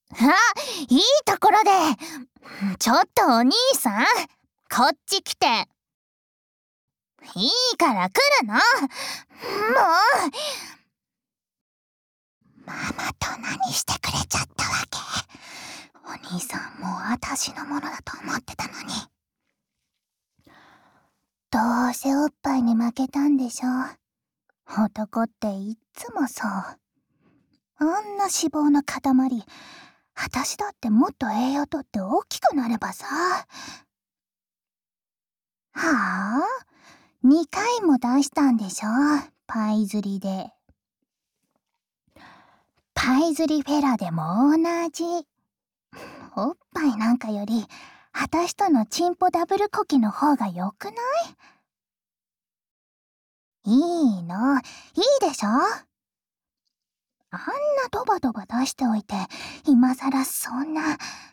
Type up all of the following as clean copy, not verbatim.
あ、いいところで。ちょっとお兄さん、こっち来て。いいから来るの。もう。ママと何してくれちゃったわけ？お兄さんもう私のものだと思ってたのに。どうせおっぱいに負けたんでしょ。男っていっつもそう。あんな脂肪の塊、私だってもっと栄養とって大きくなればさ。はあ？ 2 回も出したんでしょ、パイ釣りで。パイ釣りフェラでも同じ。おっぱいなんかより、私とのチンポダブルコキの方がよくない？いいの、いいでしょ？あんなドバドバ出しておいて、今さらそんな。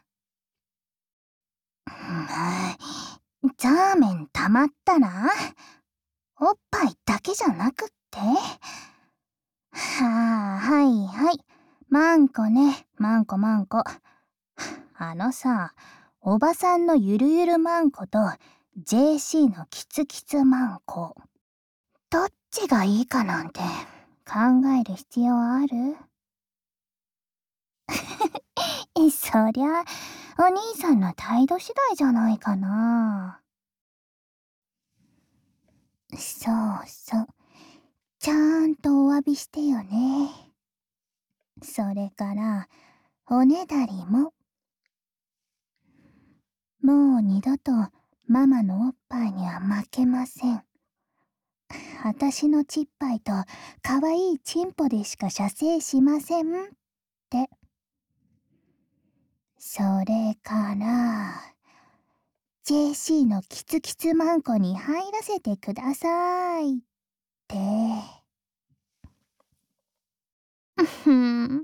ザーメン溜まったら？おっぱいだけじゃなくって？はいはい。マンコね、マンコ。さ、おばさんのゆるゆるマンコと JC のキツキツマンコ。どっちがいいかなんて考える必要ある？そりゃ、お兄さんの態度次第じゃないかな。そうそう。ちゃんとお詫びしてよね。それから、おねだりも。もう二度とママのおっぱいには負けません。私のちっぱいと可愛いチンポでしか射精しませんって。それから、JC のキツキツマンコに入らせてくださいって。ふん。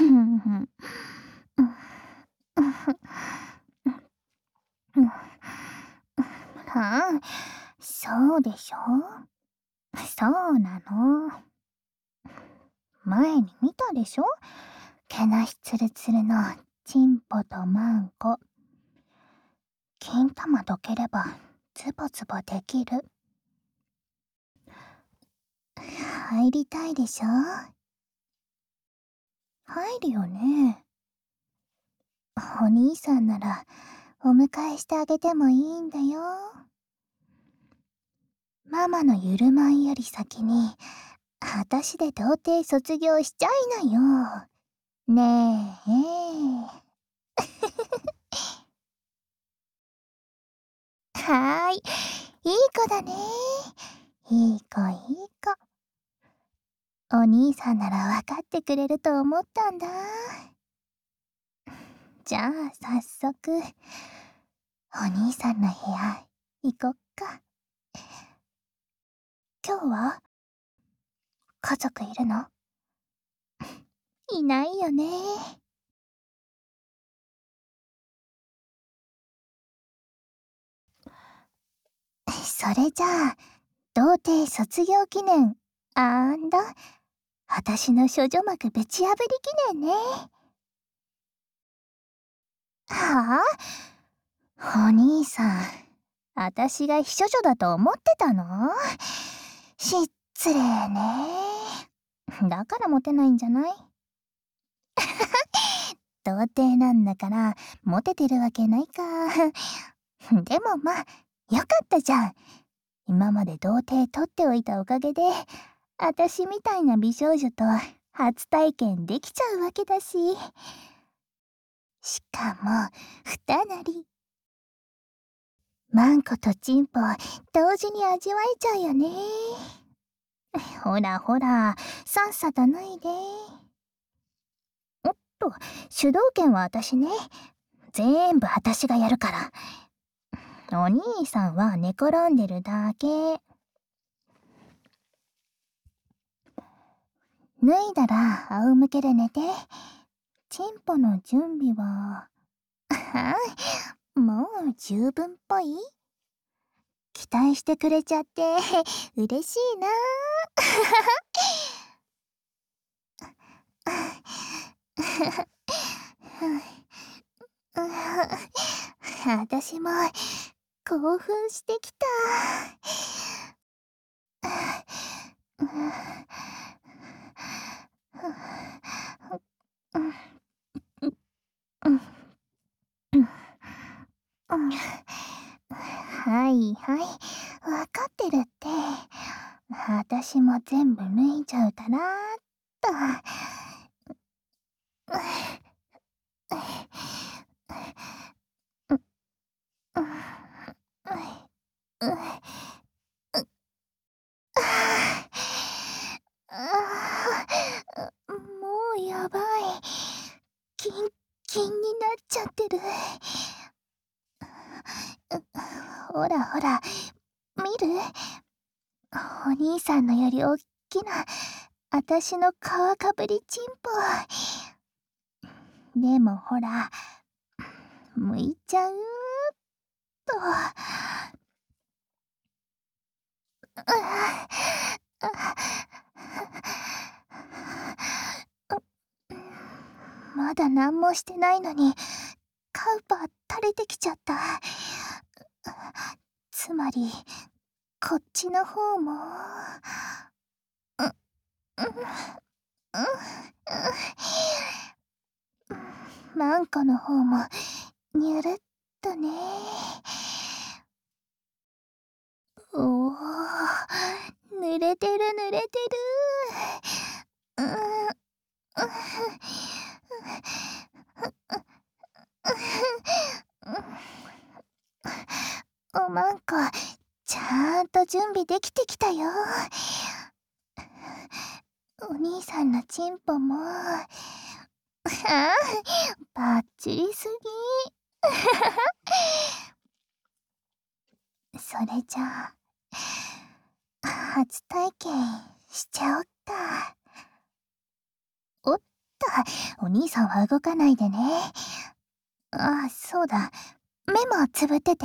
はあ、そうでしょ？そうなの。前に見たでしょ？毛なしツルツルのチンポとマンコ。金玉どければズボズボできる。入りたいでしょ？入るよね。お兄さんならお迎えしてあげてもいいんだよ。ママのゆるまんより先に私で童貞卒業しちゃいなよ。ねえ。はーい。いい子だね。いい子。お兄さんなら分かってくれると思ったんだ。じゃあ早速、お兄さんの部屋行こっか。今日は家族いるの？いないよね。それじゃあ、童貞卒業記念私の処女膜ぶち破り記念ね。はあ？お兄さん、私が非処女だと思ってたの？失礼ね。だからモテないんじゃない？童貞なんだから、モテてるわけないか。でもまあ、よかったじゃん。今まで童貞取っておいたおかげで、私みたいな美少女と初体験できちゃうわけだし。しかも、二なり。マンコとチンポ、同時に味わえちゃうよね。ほらほら、さっさと脱いで。おっと、主導権は私ね。全部私がやるから。お兄さんは寝転んでるだけ。脱いだら仰向けで寝て。チンポの準備はもう十分っぽい？期待してくれちゃって嬉しいな。 私も興奮してきた。はいはい、わかってるって。私も全部脱いじゃうかなーっと。もうやばい。キンキンになっちゃってる。ほらほら、見る？お兄さんのよりおっきな、あたしの皮かぶりチンポ。でもほら、剥いちゃうと。まだ何もしてないのに、カウパー垂れてきちゃった。つまり、こっちの方も、マンコの方も、にゅるっとね。おお、濡れてる濡れてる。おまんこ、ちゃんと準備できてきたよ。お兄さんのチンポも、バッチリすぎ。それじゃあ、初体験しちゃおっか。おっと、お兄さんは動かないでね。ああ、そうだ。目もつぶってて。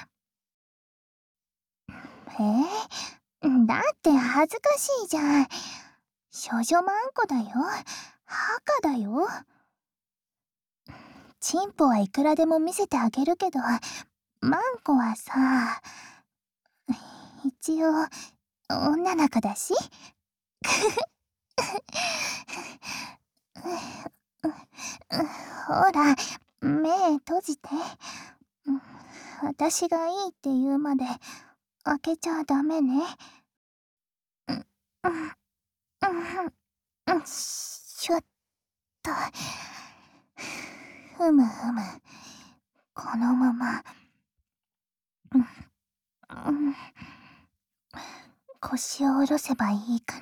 だって恥ずかしいじゃん。少女マンコだよ。ハカだよ。チンポはいくらでも見せてあげるけど、マンコはさ、一応、女の子だし。ほら、目閉じて。私がいいって言うまで開けちゃダメね。しゅっと。ふむふむ。このまま。腰を下ろせばいいか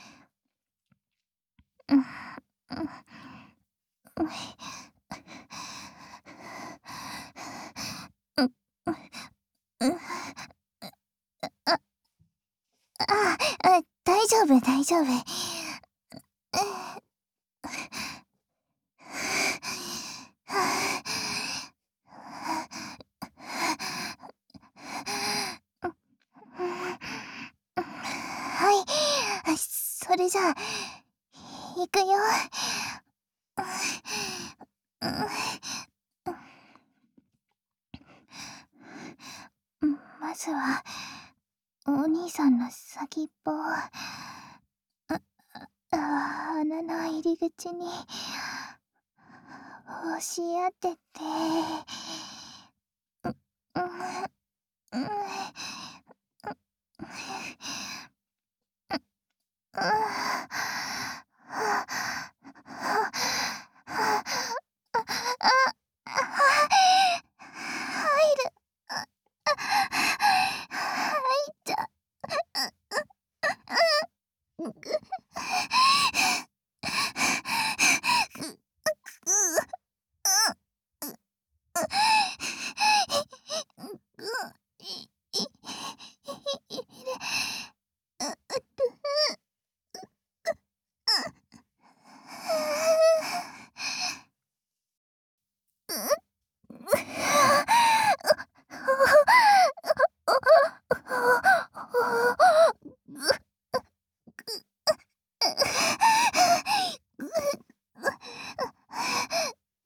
な。大丈夫大丈夫。はい、それじゃあ、いくよ。まずは、お兄さんの先っぽ、穴の入り口に、押し当てて、入っちゃ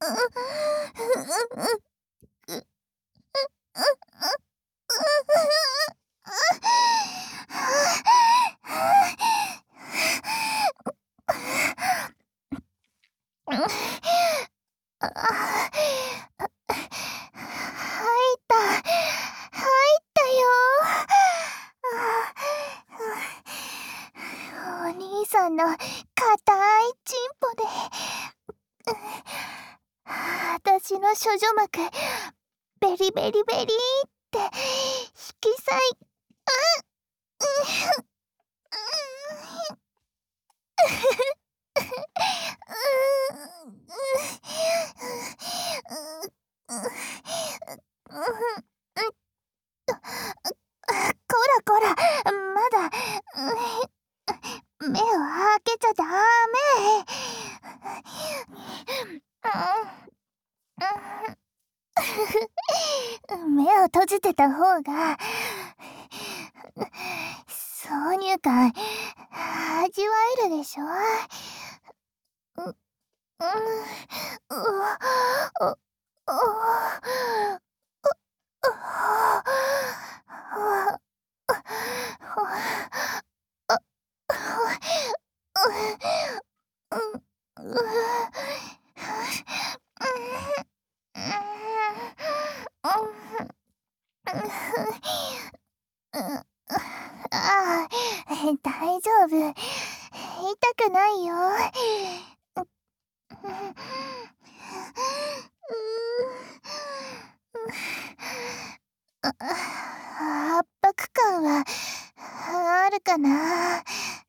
お兄さんの硬いチンポで、私の処女膜、ベリベリベリって引き裂い、こらこら、まだ、目を開けちゃダメ。目を閉じてた方が挿入感味わえるでしょ。う、う、う、ああ、大丈夫。痛くないよ。圧迫感はあるかな。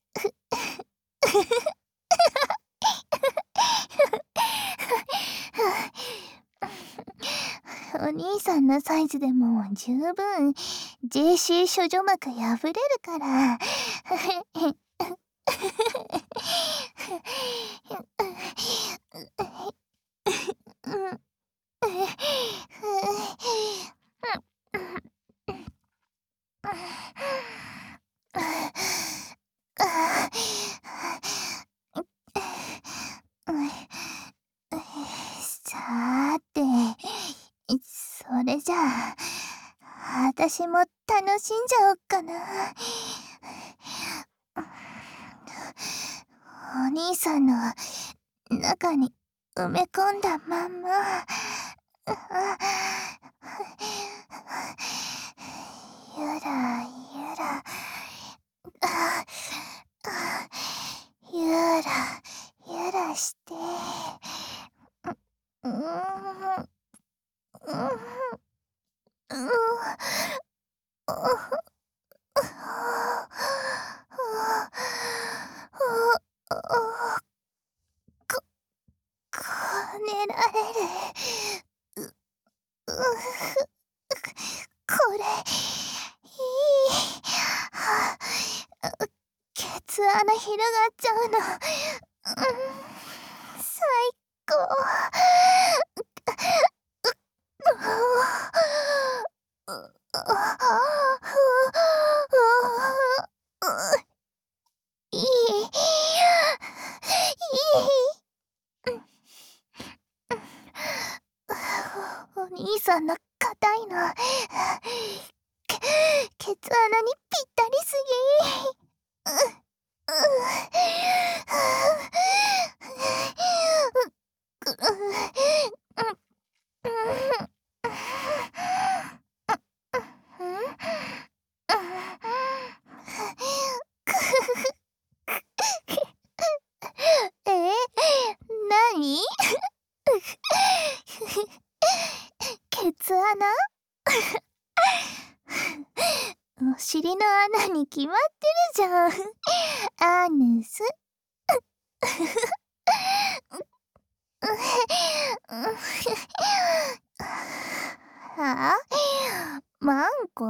お兄さんのサイズでも十分 JC 処女膜破れるから。さーて、それじゃあ、私も楽しんじゃおっかな。お兄さんの中に埋め込んだまんま。ゆらゆら、ゆらゆらして、うん、こねられる。これ、いい。ケツ穴広がっちゃうの。最高。いい。いい。お兄さんの硬いの、ケツ穴にぴったりすぎ。え、なに？ケツ穴？お尻の穴に決まってるじゃん。アヌス。はあ？マンコ？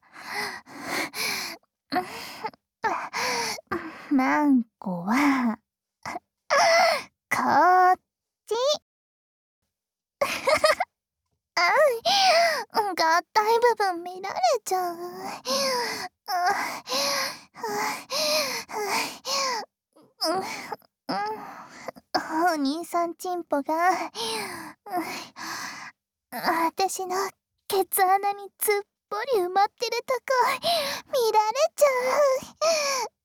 マンコはこっち。合体部分見られちゃう。お兄さんチンポが私のケツ穴につっぽり埋まってるとこ見られちゃう。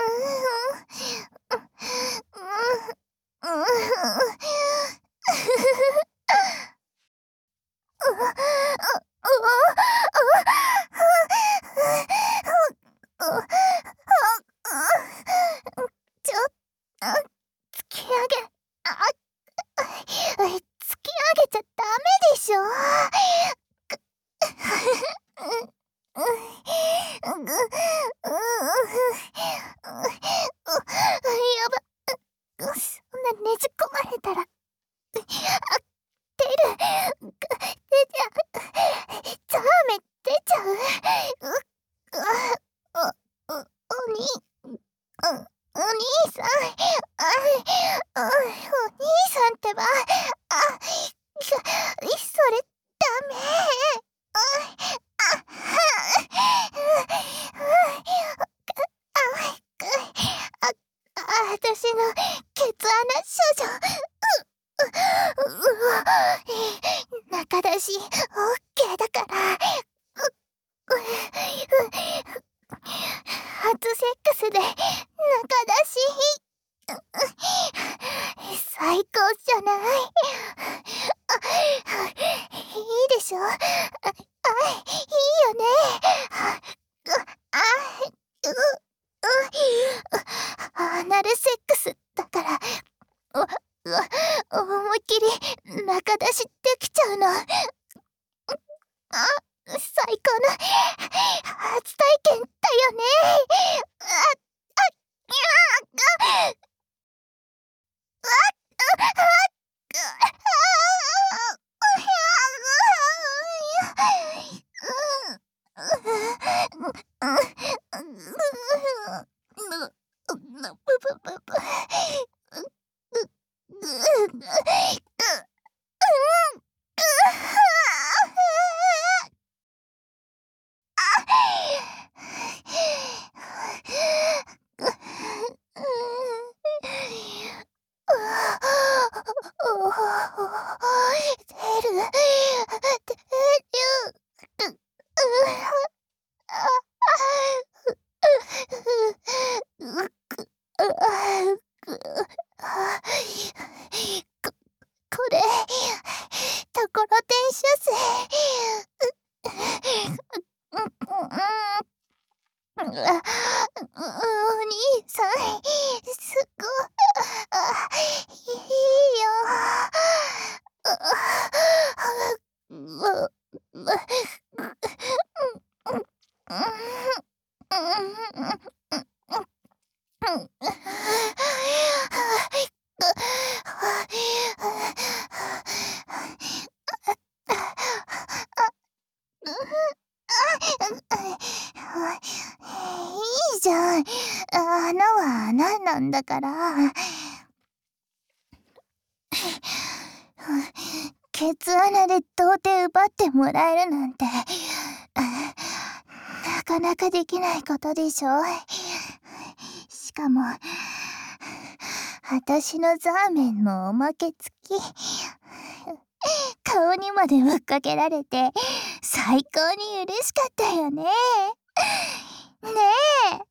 ちょっ突き上げ突き上げちゃダメでしょ。やば、そんなねじ込まれたら出ちゃう。ザーメン出ちゃう。お兄さん、お兄さんってば、それダメ。私のケツ穴少女。中出しオッケーだから。初セックスで中出し最高じゃない。いいでしょ。いいよね。アナルセックスだから思いっきり中出しできちゃうの。最高の初体験だよね。これところてん修正。お兄さん、すごいいよ。いいじゃん。穴は穴なんだから。ケツ穴で童貞奪ってもらえるなんてなかなかできないことでしょ。しかも私のザーメンのおまけ付き。顔にまでぶっかけられて最高に嬉しかったよね。ねえ。